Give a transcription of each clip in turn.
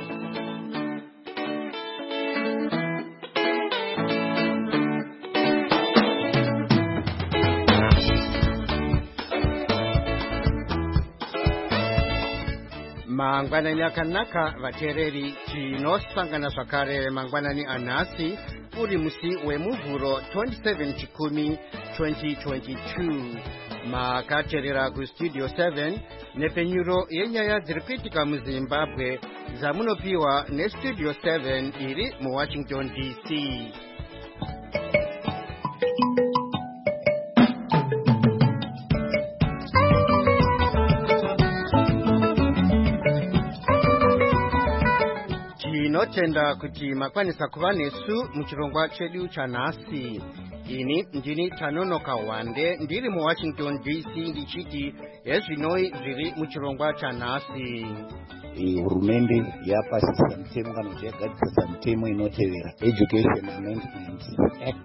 Mangwanani akanaka vateereri tinosangana zvakare mangwanani anhasi uri musi wemuvhuro 27 chikumi 2022 makateerera kustudio 7 nepenyuro yenyaya dziri kuitika muzimbabwe dzamunopiwa nestudio 7 iri muwashington dc. Tinotenda kuti makwanisa kuva nesu muchirongwa chedu chanhasi. Ini ndini Tanonoka Wande ndiri muwashington dc ndichiti hezvinoi zviri muchirongwa chanhasi. Hurumende yapasisa mutemo kana kuti yagadzirisa mutemo inotevera Education Amendment Act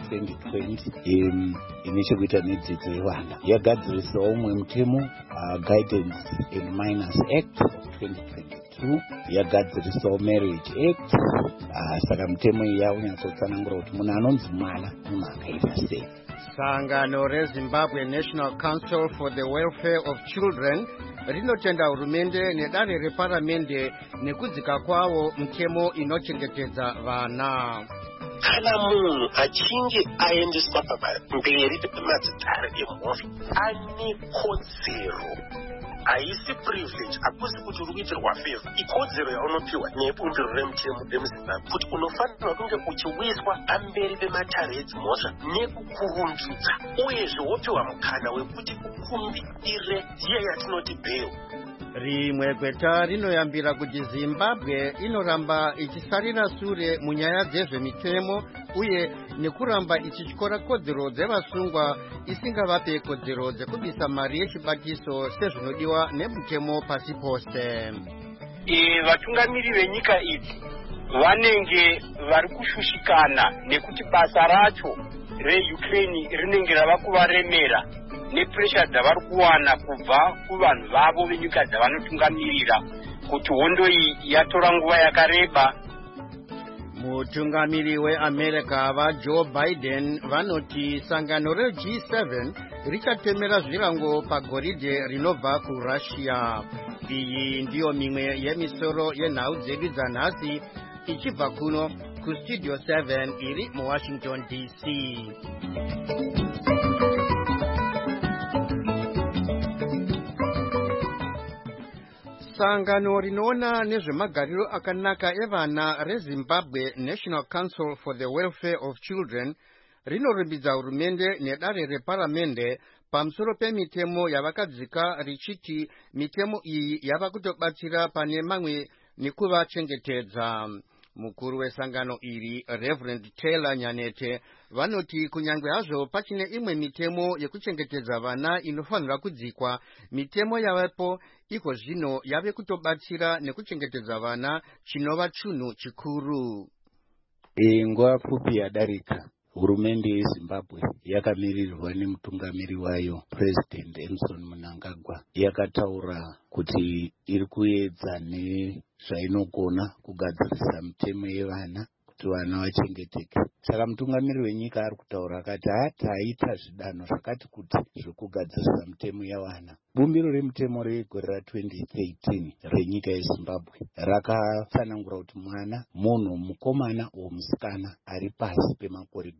2020 ine chekuita nedzidzo yevana. Yagadzirisawo umwe mutemo Guidance and Minors Act of 2022. Yagadzirisawo Marriage Act. Saka mutemo iyi yaunyatsotsanangura kuti munhu anonzi mwana munhu akaita sei. Sangano reZimbabwe National Council for the Welfare of Children rinotenda hurumende nedare reparamende nekudzika kwawo mutemo inochengetedza vana. Kana munhu achinge aendeswa pamberi pemadzitare emhuri ane kodzero, haisi privilege, hakusi kuti uri kuitirwa favor. Ikodzero yaunopiwa nebumbiro remutemo remuzimbabwe kuti unofanirwa kunge uchiwiswa pamberi pematare edzimhosva nekukurumbidza, uyezve wopiwa mukana wekuti ukumbire dziya yatinoti bail. Rimwe gweta rinoyambira kuti Zimbabwe inoramba ichisarira sure munyaya dzezvemitemo uye nekuramba ichityora kodzero dzevasungwa isingavape kodzero dzekubisa mari yechibatiso sezvinodiwa nemutemo pasi pose. Vatungamiri venyika idzi vanenge vari kushushikana nekuti basa racho reUkraine rinenge rava kuvaremera nepressure dzavari kuwana kubva kuvanhu vavo venyika dzavanotungamirira kuti hondo iyi yatora nguva yakareba. Mutungamiri weAmerica vaJoe Biden vanoti sangano reG7 richatemera zvirango pagoridhe rinobva kuRussia. Iyi ndiyo mimwe yemisoro yenhau dzedu dzanhasi ichibva kuno kustudio 7 iri muwashington dc. Sangano rinoona nezvemagariro akanaka evana reZimbabwe National Council for the Welfare of Children rinorumbidza hurumende nedare reparamende pamusoro pemitemo yavakadzika richiti mitemo iyi yava kutobatsira pane mamwe nekuvachengetedza. Mukuru wesangano iri Reverend Taylor Nyanete vanoti kunyangwe hazvo pachine imwe mitemo yekuchengetedza vana inofanira kudzikwa, mitemo yavapo iko zvino yave kutobatsira nekuchengetedza vana chinova chinhu chikuru. Nguva pfupi yadarika hurumende yeZimbabwe yakamirirwa nemutungamiri wayo President Emmerson Mnangagwa yakataura kuti iri kuedza nezvainogona kugadzirisa mitemo yevana kuti vana vachengeteke. Saka mutungamiri wenyika ari kutaura akati hataita zvidano zvakati kuti zvekugadzirisa mitemo yevana. Bumbiro remutemo regore ra2013 renyika yeZimbabwe rakatsanangura kuti mwana munhu mukomana womusikana ari pasi pemakore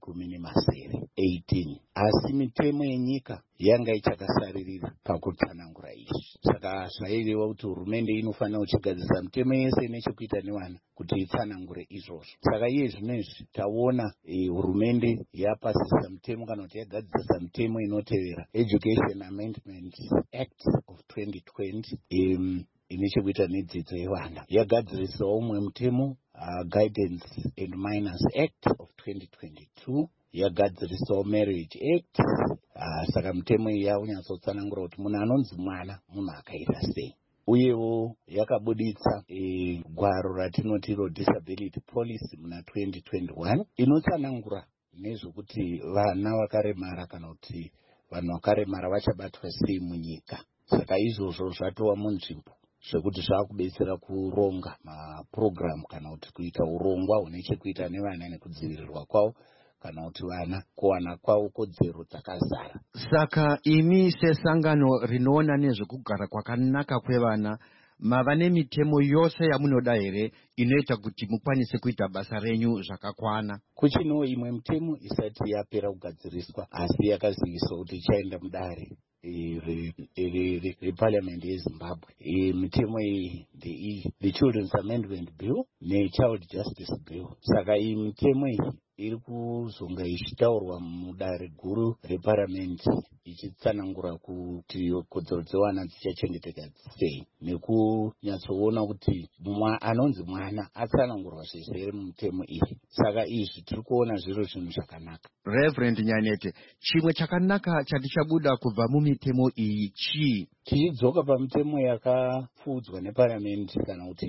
18. Asi mitemo yenyika yanga ichakasaririra pakutsanangura izvi. Saka zvaireva kuti hurumende inofanira kuchigadzirisa mitemo yese nechekuita nevana kuti itsanangure izvozvo. Saka iye zvinezvi taona hurumende yapasisa mitemo kana kuti yagadzirisa mitemo inotevera Education Amendment Act of 2020 ine chekuita nedzidzo yevana. Yagadzirisawo umwe mutemo Guidance and Minors Act of 2022. Yagadzirisawo Marriage Act. Saka mitemo iyi yaunyatsotsanaangura kuti munhu anonzi mwana munhu akaita sei. Uyewo yakabuditsa gwaro ratinoti Disability Policy muna 2021 inotsanangura nezvokuti vana vakaremara kana kuti vanhu vakaremara vachabatwa sei munyika. Saka izvozvo zvatova munzvimbo zvekuti zvakubetsera kuronga mapurogiramu kana kuti kuita urongwa hune chekuita nevana nekudzivirirwa kwavo kana kuti vana kuwana kwavo kodzero dzakazara. Saka imi sesangano rinoona nezvekugara kwakanaka kwevana mava nemitemo yose yamunoda here inoita kuti mukwanise kuita basa renyu zvakakwana? Kuchino imwe mitemo isati yapera kugadziriswa asi yakaziviswa kuti ichaenda mudare reParliament yeZimbabwe. Mitemo iyi ndeiyi: the Children's Amendment Bill neChild Justice Bill. Saka iyi mitemo iyi iri kuzonga ichitaurwa mudare guru reParliament ichitsanangura kuti kodzero dzevana dzichachengeteka sei nekunyatsoona kuti anonzi mwana atsanangurwa zvese iri mumutemo iyi. Saka izvi tiri kuona zviro zvinhu zvakanaka. Reverend Nyanete, chimwe chakanaka chatichabuda kubva mumitemo iyi chii? Tichidzoka pamitemo yakapfuudzwa neParliament kana kuti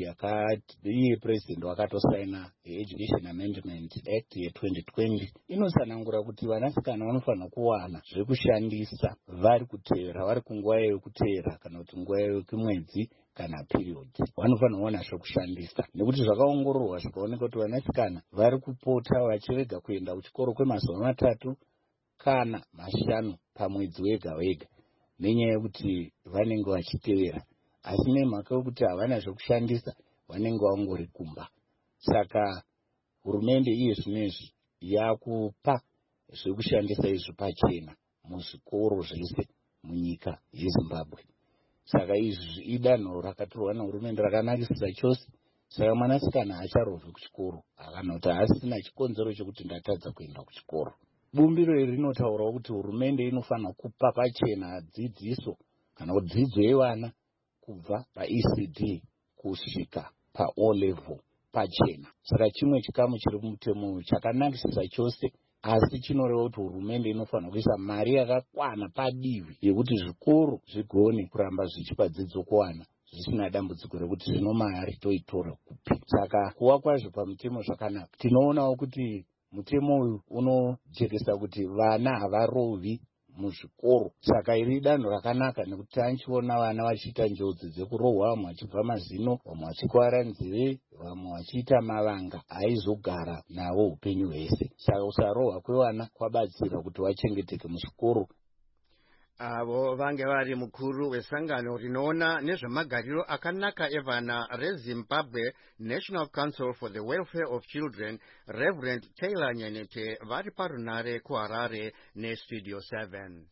iye president wakatosaina Education Amendment Act ye2020 inotsanangura kuti vanasikana vanofanira kuwana zvekushandisa vari kuteera, vari kunguva yekuteera kana kuti nguva yekumwedzi kana period. Vanofanira kuwana zvekushandisa nekuti zvakaongororwa zvikaoneka kuti vanasikana vari kupota vachirega kuenda kuchikoro kwemazuva 3 kana 5 pamwedzi wega wega nenyaya yekuti vanenge vachiteera, asi nemhaka yekuti havana zvekushandisa vanenge vangori kumba. Saka hurumende iye zvinezvi yakupa zvekushandisa izvi pachena muzvikoro zvese munyika yeZimbabwe. Saka izvi idanho rakatorwa nehurumende rakanakisisa chose. Saka mwanasikana hacharovhi kuchikoro kana kuti asina chikonzero chekuti ndatadza kuenda kuchikoro. Bumbiro iri rinotaurawo kuti hurumende inofanira kupa pachena dzidziso kana kuti dzidzo yevana kubva paECD kusvika paO level pachena. Saka chimwe chikamu chiri mumutemo chakanakisisa chose, asi chinoreva kuti hurumende inofanira kuisa mari yakakwana padivi yekuti zvikoro zvigone kuramba zvichipa dzidzo kuvana zvisina dambudziko rekuti zvino mari toitora kupi. Saka kuva kwazvo pamutemo zvakanaka. Tinoonawo kuti mutemo uyu unojekesa kuti vana havarovi muzvikoro. Saka iri danho rakanaka nekuti tanchiona vana vachiita njodzi dzekurohwa, vamwe vachibva mazino, vamwe vachikuwara nzeve, vamwe vachiita mavanga aizogara navo upenyu hwese. Saka kusarohwa kwevana kwabatsira kuti vachengeteke muzvikoro. Avo vange vari mukuru wesangano rinoona nezvemagariro akanaka evana reZimbabwe National Council for the Welfare of Children, Reverend Taylor Nyanete, vari parunare kuHarare neStudio 7.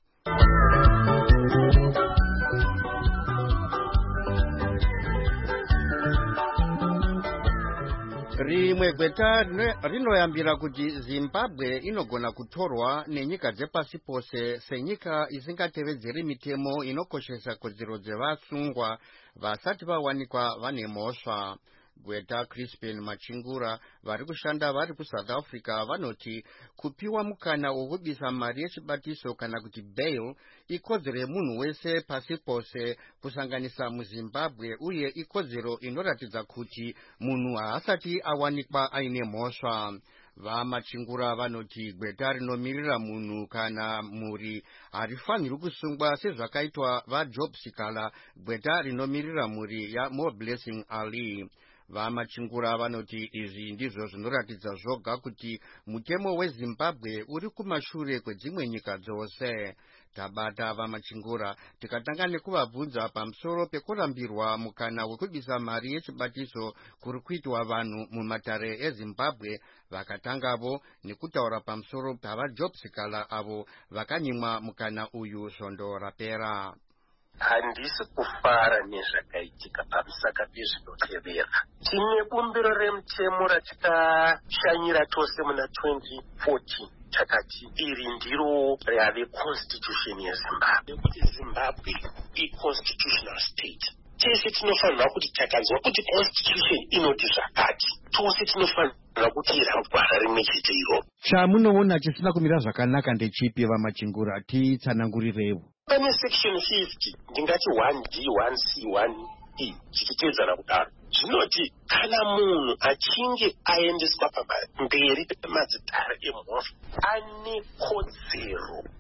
Rimwe gweta rinoyambira kuti Zimbabwe inogona kutorwa nenyika dzepasi pose senyika isingatevedzeri mitemo inokoshesa kodzero dzevasungwa vasati vawanikwa vane mhosva. Gweta Crispin Machingura vari kushanda vari kuSouth Africa vanoti kupiwa mukana wokubisa mari yechibatiso kana kuti bail ikodzero yemunhu wese pasi pose kusanganisa muZimbabwe, uye ikodzero inoratidza kuti munhu haasati awanikwa aine mhosva. VaMachingura vanoti gweta rinomirira munhu kana mhuri harifaniri kusungwa sezvakaitwa vaJob Sikala, gweta rinomirira mhuri yaMore Blessing Ali. VaMachingura vanoti izvi ndizvo zvinoratidza zvoga kuti mutemo weZimbabwe uri kumashure kwedzimwe nyika dzose. Tabata VaMachingura tikatanga nekuvabvunza pamusoro pekurambirwa mukana wekubisa mari yechibatiso kuri kuitwa vanhu mumatare eZimbabwe, vakatangavo nekutaura pamusoro pavaJob Sikala avo vakanyimwa mukana uyu svondo rapera. Handisi kufara nezvakaitika pamusaka pezvinotevera. Tine bumbiro remutemo ratikashanyira tose muna 2014 takati iri ndiro rave constitution yeZimbabwe, kuti Zimbabwe i-constitutional state. Tese tinofanira kuti takanzwa kuti constitution inoti zvakati, tose tinofanira kuti rangwara rimwe chete iro. Chamunoona chisina kumira zvakanaka ndechipi VaMachingura? Titsanangurirewo. Pane section 50 ndingati 1D 1C 1E chichitedzana kudaro zvinoti kana munhu achinge aendeswa mberi pemadzitare emhosva ane kodzero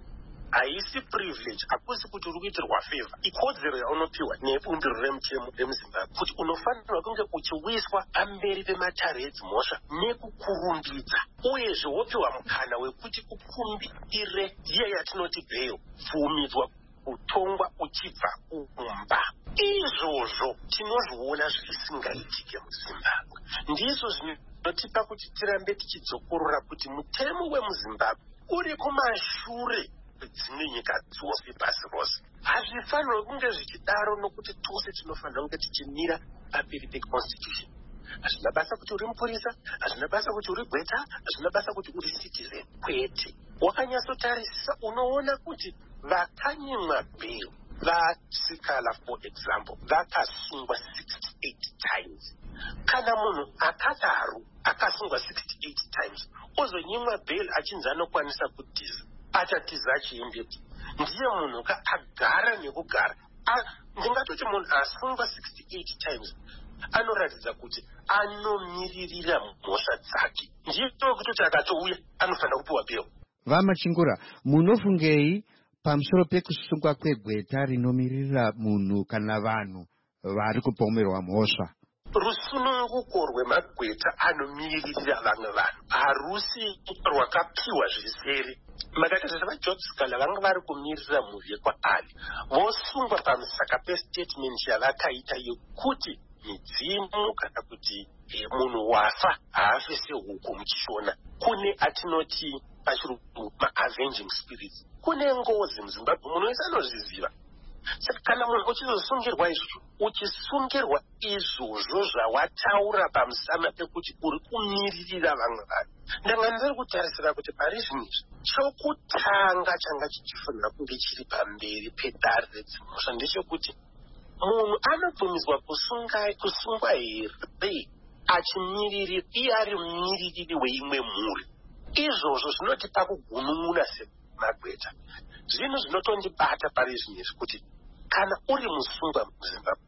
haisi privilege, hakusi kuti uri kuitirwa favor. Ikodzero yaunopiwa nebumbiro remutemo remuzimbabwe kuti unofanirwa kunge uchiwiswa pamberi pematare edzimhosva nekukurumbidza, uyezve wopiwa mukana wekuti ukumbire iye yatinoti bail, bvumidzwa kutongwa uchibva kumba. Izvozvo tinozviona zvisingaitike muzimbabwe. Ndizvo zvinotipa kuti tirambe tichidzokorora kuti mutemo wemuzimbabwe uri kumashure dzimwe nyika dzose pasi rose. Hazvifanirwi kunge zvichidaro nokuti tose tinofanira kunge tichimira pamberi peconstitution. Hazvina basa kuti uri mupurisa, hazvina basa kuti uri gweta, hazvina basa kuti uri citizen. Kwete, wakanyatsotarisisa unoona kuti vakanyimwa bail vasikala, for example, vakasungwa 68 times. Kana munhu akadaro akasungwa 68 times ozonyimwa bail achinzi anokwanisa kutiza, achatiza achiendeti, ndiye munhu agara nekugara. Ndingatoti munhu asungwa 68 times anoratidza kuti anomiririra mhosva dzake, ndiye kutoti akatouya anofanira kupiwa bail. Vamachingura, munofungei pamusoro pekusungwa kwegweta rinomiririra munhu kana vanhu vari kupomerwa mhosva? Rusununguko rwemagweta anomiririra vamwe vanhu harusi rwakapiwa zvizere. Makatarisa vaJobs kana vanga vari kumirira mhuri kwaAli vosungwa pamusaka pestatement yavakaita yekuti midzimu kana kuti munhu wafa haafe sehuku muchishona. Kune atinoti pachirungu ma-avenging spirits. Kune ngozi muzimbabwe munoisa anozviziva. Saka kana munhu uchizosungirwa izvozvo, uchisungirwa izvozvo zvawataura pamusana pekuti uri kumiririra vamwe vanhu, ndanga ndiri kutarisira kuti pari zvinizvi chokutanga changa chichifanira kunge chiri pamberi pedare redzimhosva ndechekuti munhu anobvumidzwa kusungwa here achimiririra iye ari mumiririri weimwe mhuri. Izvozvo zvinotipa kugunun'una semagweta. Zvinhu zvinotondibata pari zvinizvi kuti kana uri musungwa muzimbabwe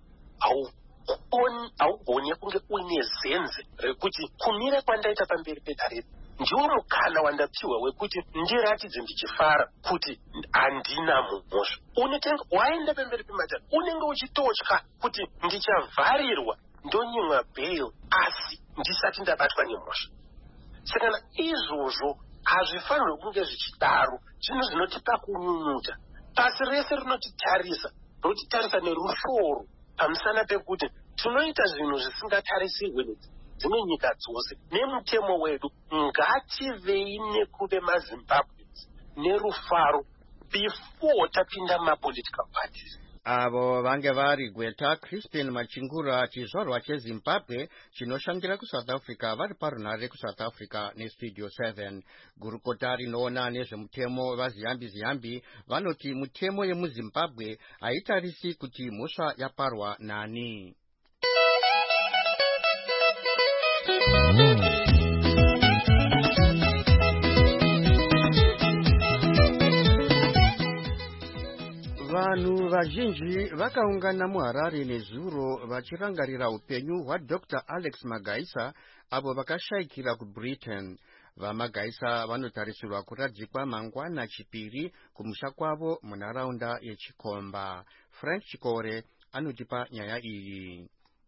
haugoni kunge uine zenze rekuti kumira kwandaita pamberi pedare ndiwo mukana wandapiwa wekuti ndiratidze ndichifara kuti handina mhosva. Waenda pamberi pematare unenge uchitotya kuti ndichavharirwa ndonyimwa bail asi ndisati ndabatwa nemhosva. Saka izvozvo hazvifanirwi kunge zvichidaro. Zvinhu zvinotipa kunyunyuta. Pasi rese rinotitarisa nerushoro pamusana pekuti tinoita zvinhu zvisingatarisirwe dzimwe nyika dzose. Nemutemo wedu ngativei nekuve maZimbabweans nerufaro before tapinda mapolitical parties. Avo vange vari Gweta Crispin Machingura, chizvarwa cheZimbabwe chinoshandira kuSouth Africa, vari parunhare kuSouth Africa neStudio 7. Gurukota rinoona nezvemutemo vaziyambi vanoti mutemo yemuZimbabwe haitarisi kuti mhosva yaparwa nani. Vanhu vazhinji vakaungana muHarare nezuro vachirangarira upenyu hwaDr. Alex Magaisa avo vakashayikira kuBritain. VaMagaisa vanotarisirwa kuradzikwa mangwana chipiri kumusha kwavo munharaunda yeChikomba. Frank Chikore anotipa nyaya iyi.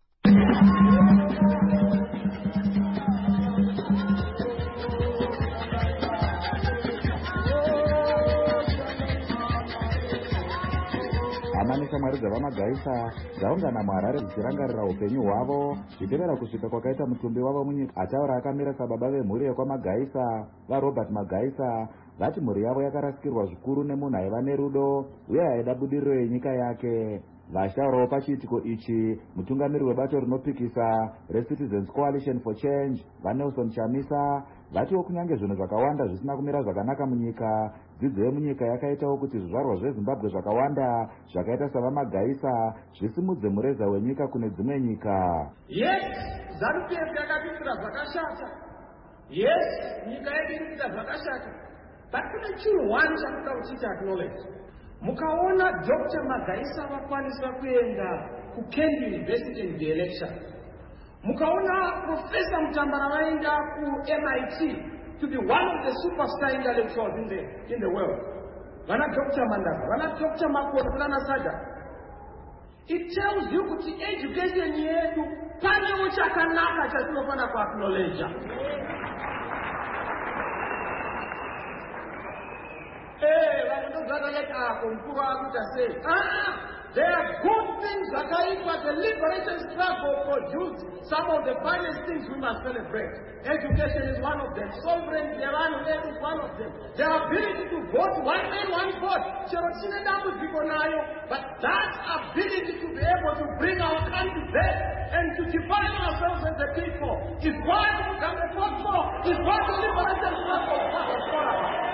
Hama neshamwari dzavaMagaisa dzaungana muHarare dzichirangarira upenyu hwavo zvichitevera kusvika kwakaita mutumbi wavo munyika. Ataura akamira sababa vemhuri yekwaMagaisa vaRobert Magaisa vati mhuri yavo yakarasikirwa zvikuru nemunhu aiva nerudo uye aida budiriro yenyika yake. Vashtaurawo pachiitiko ichi mutungamiri webato rinopikisa reCitizens Coalition for Change vaNelson Chamisa vatiwo kunyange zvinhu zvakawanda zvisina kumira zvakanaka munyika, dzidzo yemunyika yakaitawo kuti zvizvarwa zveZimbabwe zvakawanda zvakaita savaMagaisa zvisimudze mureza wenyika kune dzimwe nyika. Yes, ZANU-PF yakapindura zvakashata. Yes, nyika yedu iri kuita zvakashata. But kune chinhu one chakuda kuchiti acknowledge. Mukaona Dr. Magaisa vakwanisa kuenda kuKent University in the election. Mukaona Professor Mutambara vaenda ku MIT to be one of the superstar intellectuals in the world. vana Dr. Mandava, vana Dr. Makoti, vana Sada. It tells you that education yetu panewo chakanaka chatinofana kuacknowledge. There are good things that are in the liberation struggle produced. Some of the finest things we must celebrate. Education is one of them. Sovereignty is one of them. The ability to vote, one man, one vote. But that ability to be able to bring our country back and to define ourselves as a people is what we can afford for. Is what the liberation struggle is all about.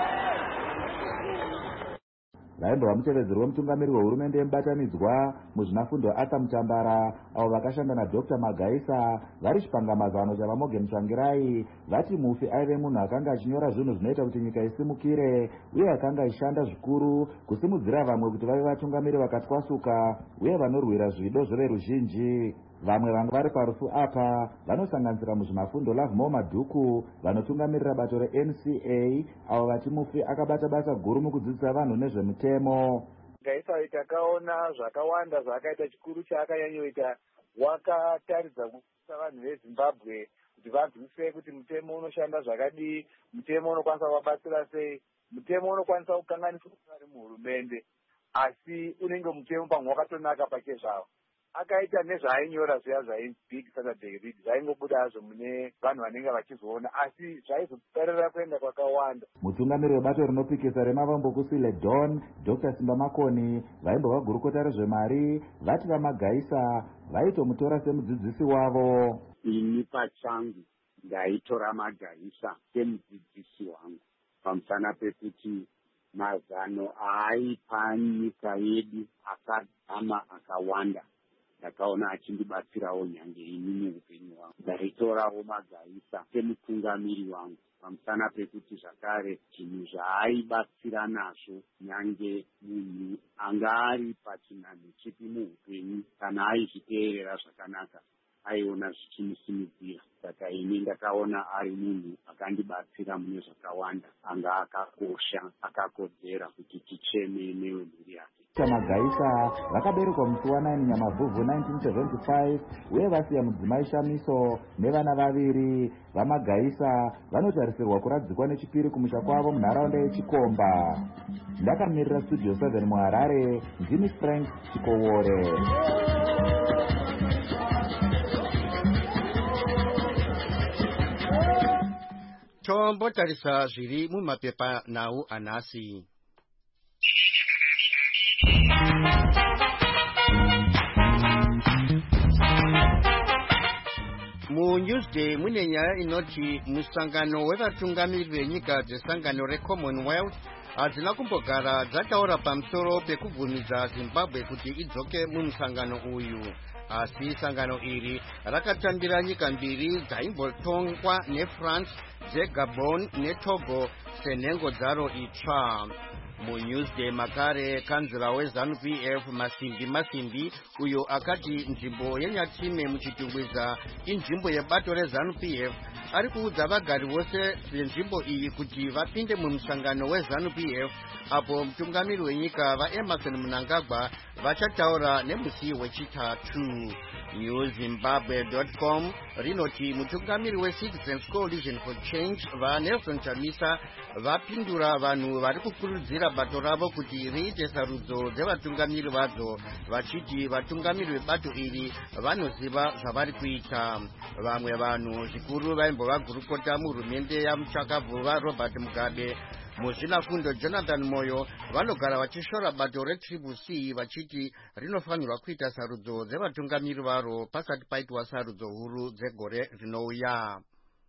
Vaimbova mutevedzeri wemutungamiri wehurumende yemubatanidzwa muzvinafundo Arthur Mutambara avo vakashanda naDr. Magaisa vari chipangamazano chavamogeni Tsvangirai vati Mufi aive munhu akanga achinyora zvinhu zvinoita kuti nyika isimukire uye akanga achishanda zvikuru kusimudzira vamwe kuti vave vatungamiri vakatwasuka uye vanorwira zvido zveveruzhinji. Vamwe vanhu vari parufu apa vanosanganisira muzvinafundo Lovemore Madhuku vanotungamirira bato reNCA avo vati Mufi akabata basa guru mukudzidzisa vanhu nezvemutemo. Gaisa takaona zvakawanda zvakaita chikuru chaakayanyoita wakataridza kukusa vanhu veZimbabwe kuti vanzwisise kuti mutemo unoshanda zvakadii, mutemo unokwanisa kuvabatsira sei, mutemo unokwanisa kukanganisa vari muhurumende asi unenge mutemo pamwe wakatonaka pake zvavo. Akaita nezvaainyora zviya zvaibig Saturday read zvaingobuda hazvo mune vanhu vanenge vachizoona asi zvaizoperera kuenda kwakawanda. Mutungamiri webato rinopikisa remavambokusile Don Dr. Simba Makoni vaimbova gurukota rezvemari vati vaMagaisa vaitomutora semudzidzisi wavo. Ini pachangu ndaitora Magaisa semudzidzisi wangu pamusana pekuti mazano aipa nyika yedu akadzama akawanda. Ndakaona achindibatsirawo nyange ini muupenyu hwangu. Ndaitorawo Magaisa semutungamiri wangu pamusana pekuti zvakare chinhu zvaaibatsira nazvo nyange munhu anga ari pachinhanho chipi muupenyu kana aizviteerera zvakanaka aiona zvichimusimudzira. Saka ini ndakaona ari munhu akandibatsira mune zvakawanda anga akakosha akakodzera kuti ticheme newemhuri yake. Magaisa vakaberekwa musi wa9 Nyamavhuvhu 1975 uye vasiya mudzimai Shamiso nevana vaviri. VaMagaisa vanotarisirwa kuradzikwa nechipiri kumusha kwavo munharaunda yeChikomba. Ndakamirira Studio 7 muHarare, ndini Frank Chikowore. Tombotarisa zviri mumapepa nawu anhasi. MuNewsday mune nyaya inoti musangano wevatungamiri venyika dzesangano reCommonwealth hadzina kumbogara dzataura pamusoro pekubvumidza Zimbabwe kuti idzoke mumusangano uyu. Asi sangano iri rakatambira nyika mbiri dzaimbotongwa neFrance dzeGabon neTogo senhengo dzaro itsva. MuNewsday makare kanzira weZANU-PF Masimbi uyo akati nzvimbo yeNyatime muchitungwiza inzvimbo yebato reZANU-PF ari kuudza vagari vose venzvimbo iyi kuti vapinde mumusangano weZANU-PF apo mutungamiri wenyika vaEmerson Mnangagwa vachataura nemusi wechitatu. NewZimbabwe.com rinoti mutungamiri weCitizens Coalition for Change vaNelson Chamisa vapindura vanhu vari kukurudzira bato ravo kuti riite sarudzo dzevatungamiri vadzo vachiti vatungamiri vebato iri vanoziva zvavari kuita. Vamwe vanhu zvikuru vaimbova gurukota muhurumende yamuchakabvuva Robert Mugabe muzvinafundo Jonathan Moyo vanogara vachishora bato reCCC vachiti rinofanirwa kuita sarudzo dzevatungamiri varo pasati paitwa sarudzo huru dzegore rinouya.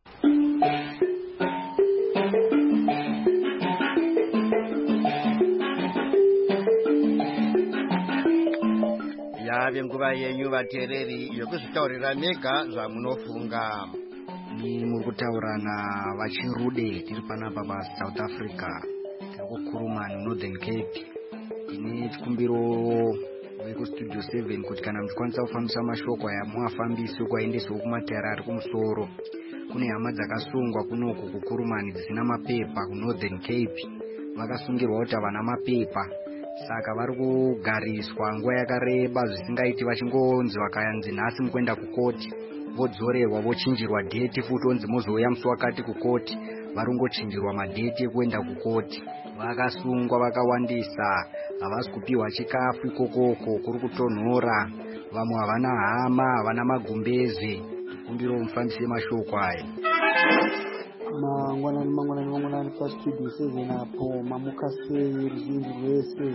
Yave nguva yenyu vateereri yokuzvitaurira mega zvamunofunga. Ni mukutaurana vachirude tiri panapa paSouth Africa kuKurumani Northern Cape. Ine chikumbiro vekustudio 7 kuti kana muchikwanisa kufambisa mashoko aya muafambise kwaendesewo kumatera ari kumusoro. Kune hama dzakasungwa kunoku kuKurumani dzisina mapepa kuNorthern Cape vakasungirwa kuti havana mapepa, saka vari kugariswa nguva yakareba zvisingaiti, vachingonzi vakayanzi nhasi mukuenda kukoti vodzorerwa vochinjirwa dheti futi onzi muzouya musi wakati kukoti, vari kungochinjirwa madheti ekuenda kukoti. Vakasungwa vakawandisa, havasi kupiwa chikafu ikokoko, kuri kutonhora, vamwe havana hama, havana magumbeze. Kumbiro mufambise mashoko aya. Mangwanani pastudio 7 apo mamukasei ruzhinji rwese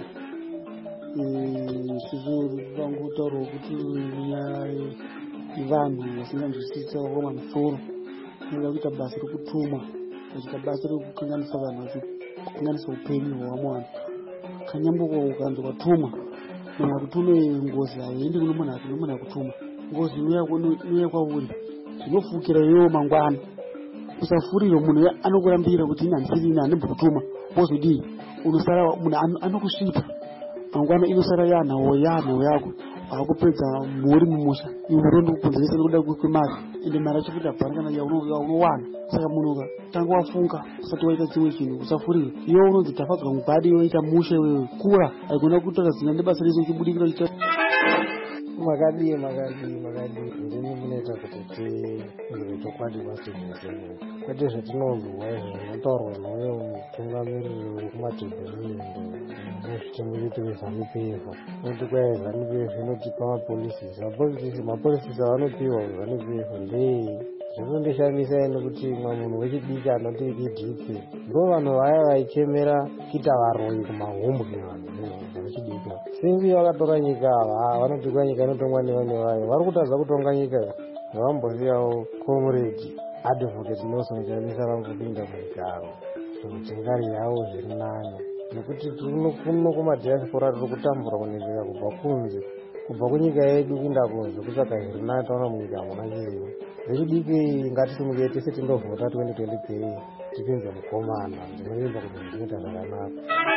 zvizvangutaurwa kuti nyaya yevanhu vasinganzwisisa roma musoro inoda kuita basa rekutumwa, vachiita basa rekukanganisa vanhu, vachikanganisa upenyu hwavamwe vanhu. Kanyamboko ukanzi watumwa, kana kutume ngozi haiendi kuno munhu akutuma, ngozi inouya kwauri, zvinofukira iwewe mangwana. Usafuriro munhu anokurambira kuti ina ndisiri ina ndimukutuma, wozodii, unosara munhu anokusvipa mangwana, inosara yanhau yako akupedza muri mumusha, iwe urondo kukonzeresa nekuda kwemari, ende mari yacho kuti abhara kana yaunowana. Saka munhu tanga wafunga usati waita chimwe chinhu, usafurire. Iwe unonzi tafadzwa mubhadi, waita musha iwewe, kura haigona kutaura zina nebasa rese uchibudikira uchita makadii ndini munoita kuti tingire chokwadi pastudio 7, kwete zvetinonzwa izvo zvinotaurwa nayo mutungamiriri wekumatebhuriyendo nezvichengeti vezanupf, noti kwai zanupf inotipa mapolisisi avanopiwa zanupf ndei zvinondishamisa ene kuti mwa munhu wechidiki anoti idp ndo vanhu vaya vaichemera kuita varoi kumahombwe vanhu vechidiki. Sinzi vakatora nyika ava vanoti kwa nyika inotongwa nevane vayo, vari kutadza kutonga nyika vambosiyawo comrade advocate Nelson Chamisa vangopinda mugaro zvekutingari yavo zviri nani, nekuti kuno kumadiaspora tiri kutambura kunezveka kubva kunze, kubva kunyika yedu kuenda kunze, kusaka zviri nani taona munyika hamuna chiriyo. Vechidiki ngatisimukei tese tindovhota 2023 tipinze mukomana, ndinoimba kuti zvinoita zvakanaka.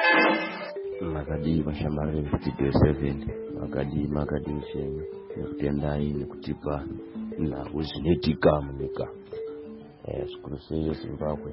Makadii vashamari vestudio 7, makadii ushenyu nekutendai nekutipa nhau zvinoitika munyika, zvikuru sei yeZimbabwe,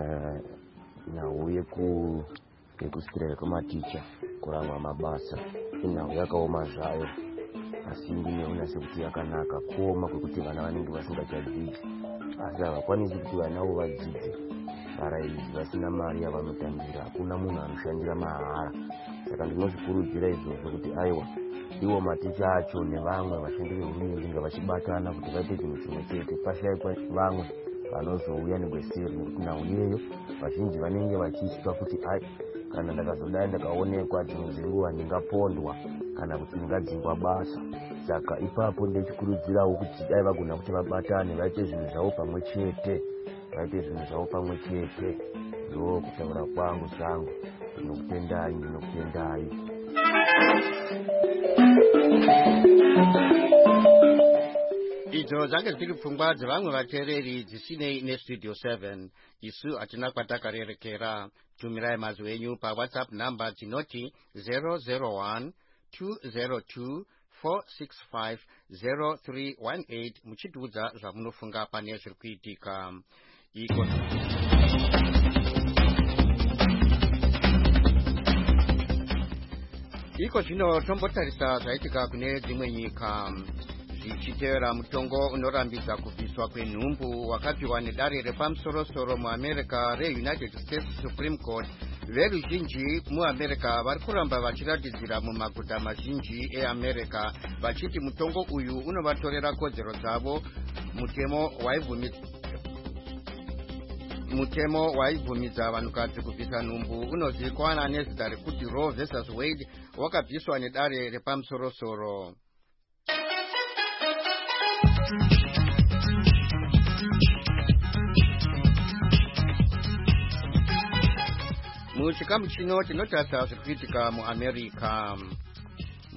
nhau yekustireka kwematicha, kurangwa mabasa, inhau yakaoma zvayo, asi ndinoona sekuti yakanaka, kuoma kwekuti vana vanenge vasingachadzidzi, asi havakwanisi kuti vanavo vadzidze varaidzi vasina mari yavanotangira, hakuna munhu anoshandira mahara. Saka ndinozvikurudzira izvozvo kuti aiwa iwo maticha acho nevamwe vashandi vehurumende ngavachibatana kuti vaite chinhu chimwe chete, pashayikwa vamwe vanozouya negweseri, nekuti nhau iyeyo vazhinji vanenge vachitya kuti ai kana ndakazodai ndakaonekwa ndinoziviwa ndingapondwa kana kuti ndingadzingwa basa. Saka ipapo ndechikurudzirawo kuti dai vagona kuti vabatane vaite zvinhu zvavo pamwe chete, ndo kutaura kwangu zvangu. Ndinokutendai. Idzo dzange dziri pfungwa dzevamwe vateereri dzisinei nestudio 7. Isu hatina kwatakarerekera. Tumirai mazwi enyu paWhatsApp namba dzinoti 001 202 465 0318 muchitiudza zvamunofunga pane zviri kuitika. Iko zvino tombotarisa zvaitika kune dzimwe nyika. Zvichitevera mutongo unorambidza kubviswa kwenhumbu wakapiwa nedare repamusoro-soro muAmerica reUnited States Supreme Court, veruzhinji muAmerica vari kuramba vachiratidzira mumaguta mazhinji eAmerica vachiti mutongo uyu unovatorera kodzero dzavo. Mutemo waibvumidza vanhukadzi kubvisa nhumbu unozivikanwa nezita rekuti Roe vs Wade wakabviswa nedare repamusoro-soro. Muchikamu chino tinotarisa zviri kuitika muAmerica.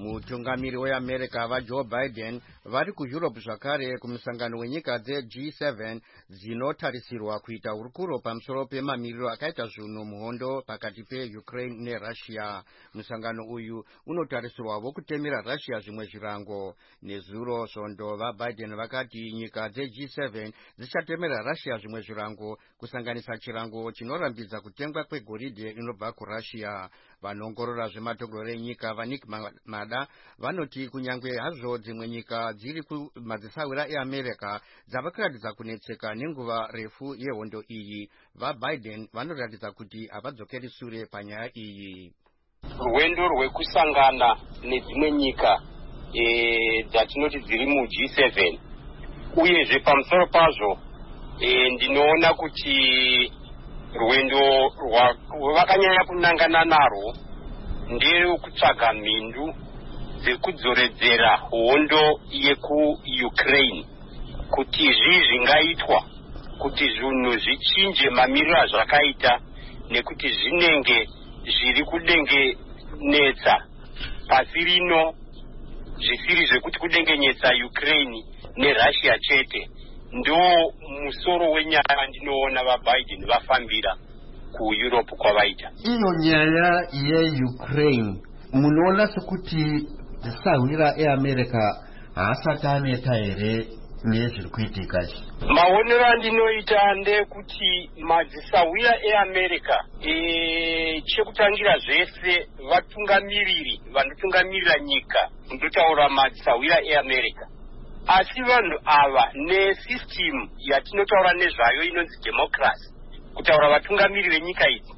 Mutungamiri weAmerica vaJoe Biden vari kuEurope zvakare kumusangano wenyika dzeG7 dzinotarisirwa kuita urukuro pamusoro pemamiriro akaita zvinhu muhondo pakati peUkraine neRussia. Musangano uyu unotarisirwawo kutemera Russia zvimwe zvirango. Nezuro svondo vaBiden vakati nyika dzeG7 dzichatemera Russia zvimwe zvirango kusanganisa chirango chinorambidza kutengwa kwegoridhe inobva kuRussia. Vanongorora zvematogoro enyika vaNick Mada vanoti kunyangwe hazvo dzimwe nyika dziri kumadzisawira eAmerica dzava kuratidza kunetseka nenguva refu yehondo iyi, vaBiden vanoratidza kuti havadzokeri sure panyaya iyi. Rwendo rwekusangana nedzimwe nyika dzatinoti dziri muG7 uyezve pamusoro pazvo ndinoona kuti rwendo rwavakanyanya kunangana narwo nderekutsvaga mhindu dzekudzoredzera hondo yekuUkraine, kuti zvingaitwa kuti zvinhu zvichinje mamiriro azvakaita, nekuti zvinenge zviri kudengenetsa pasi rino zvisiri zvekuti kudengenetsa Ukraine neRussia chete. Ndo musoro wenyaya ndinoona vaBiden vafambira kuEurope kwavaita. Iyo nyaya yeUkraine munoona sekuti dzisawira eAmerica haasati aneta here nezviri kuitika? Maonero andinoita ndekuti madzisawira eAmerica chekutangira zvese vatungamiriri vanotungamirira nyika ndotaura madzisawira eAmerica, asi vanhu ava nesystem yatinotaura nezvayo inonzi democracy, kutaura vatungamiri venyika idzi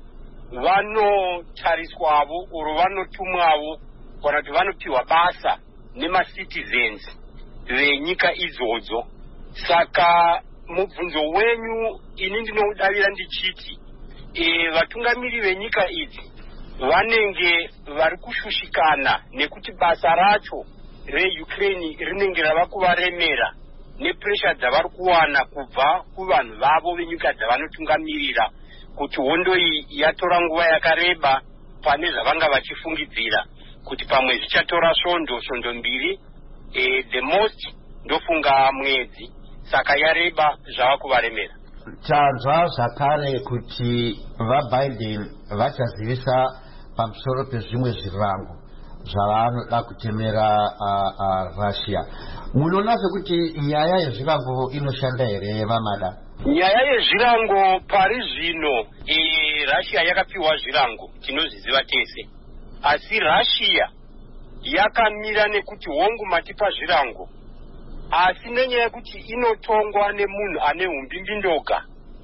vanotariswavo oro vanotumwavo kana kuti vanopiwa basa nemacitizens venyika idzodzo. Saka mubvunzo wenyu ini ndinoudavira ndichiti vatungamiri venyika idzi vanenge vari kushushikana nekuti basa racho reUkraine rinenge rava kuvaremera nepressure dzavari kuwana kubva kuvanhu vavo venyika dzavanotungamirira, kuti hondo iyi yatora nguva yakareba pane zvavanga vachifungidzira kuti pamwe zvichatora svondo mbiri, the most ndofunga mwedzi, saka yareba zvava kuvaremera. Tanzwa zvakare kuti vaBiden vachazivisa pamusoro pezvimwe zvirango zvavanoda kutemera Russia. Munoona sekuti nyaya yezvirango inoshanda here vaMada? Nyaya yezvirango pari zvino Russia yakapiwa zvirango tinozviziva tese, asi Russia yakamira nekuti hongu matipa zvirango, asi nenyaya yekuti inotongwa nemunhu ane umbimbindoga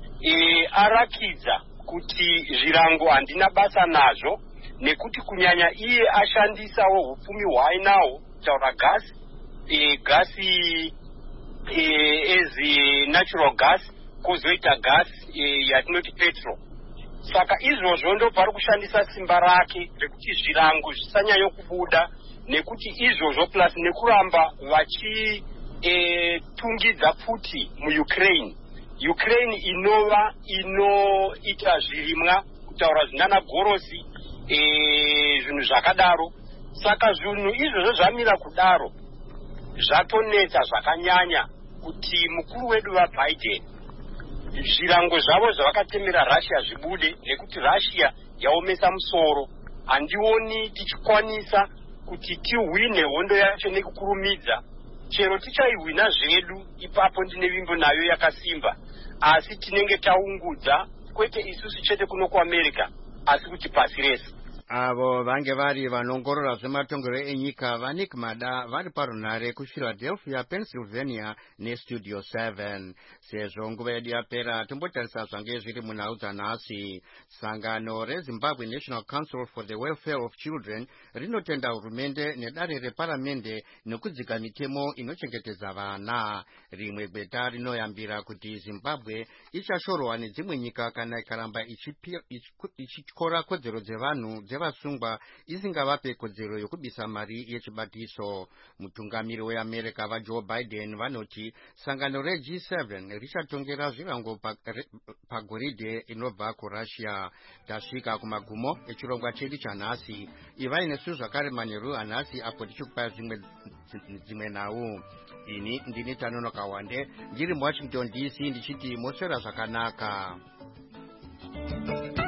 arakidza kuti zvirango handina basa nazvo, nekuti kunyanya iye ashandisawo upfumi hwaainawo kutaura gasi as natural gas, kozoita gasi yatinoti petrol. Saka izvozvo ndo pari kushandisa simba rake rekuti zvirango zvisanyanyo kubuda, nekuti izvozvo plus nekuramba vachitungidza futi muUkraine, Ukraine inova inoita zvirimwa kutaura zvinana gorosi zvinhu zvakadaro. Saka zvinhu izvozvo zvamira kudaro zvatonetsa zvakanyanya kuti mukuru wedu vaBiden zvirango zvavo zvavakatemera Russia zvibude, nekuti Russia yaomesa musoro. Handioni tichikwanisa kuti tihwine hondo yacho nekukurumidza. Chero tichaihwina zvedu ipapo ndine vimbo nayo yakasimba, asi tinenge taungudza kwete isusu chete kuno kuAmerica asi kuti pasi rese. Avo vange vari vanongorora zvematongero enyika vaNick Mada vari parunhare kuPhiladelphia, Pennsylvania neStudio 7. Sezvo nguva yedu yapera, tombotarisa zvange zviri munhau dzanhasi. Sangano reZimbabwe National Council for the Welfare of Children rinotenda hurumende nedare reparamende nekudzika mitemo inochengetedza vana. Rimwe gweta rinoyambira kuti Zimbabwe ichashorwa nedzimwe nyika kana ikaramba ichityora kodzero dzevanhu yevasungwa isingavape kodzero yokubisa mari yechibatiso. Mutungamiri weAmerica vaJoe Biden vanoti sangano reG7 richatongera zvirango pagoridhe inobva kuRussia. Tasvika kumagumo echirongwa chedu chanhasi. Ivai nesu zvakare Manheru anhasi apo tichikupa dzimwe nhau. Ini ndini Tanonoka Wande ndiri muWashington DC ndichiti moswera zvakanaka.